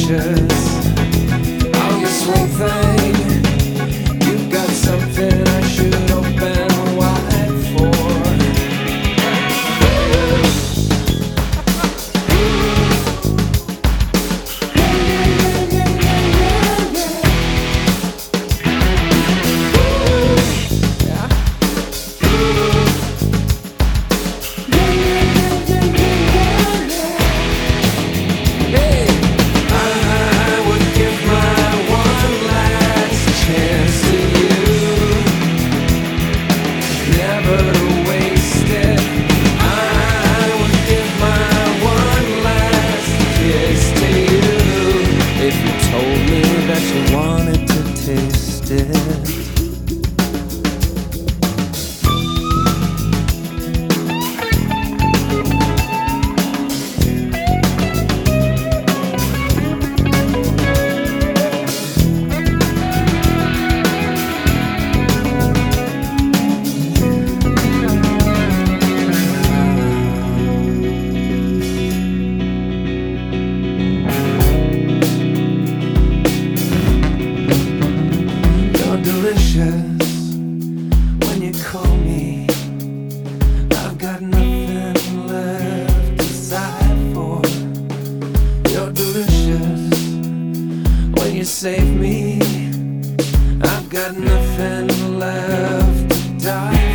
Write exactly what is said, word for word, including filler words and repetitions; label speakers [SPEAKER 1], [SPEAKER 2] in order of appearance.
[SPEAKER 1] delicious. Oh, you sweet thing, you've got something I should open wide for. You wanted to taste it. Delicious when you call me. I've got nothing left to sigh for. You're delicious when you save me. I've got nothing left to die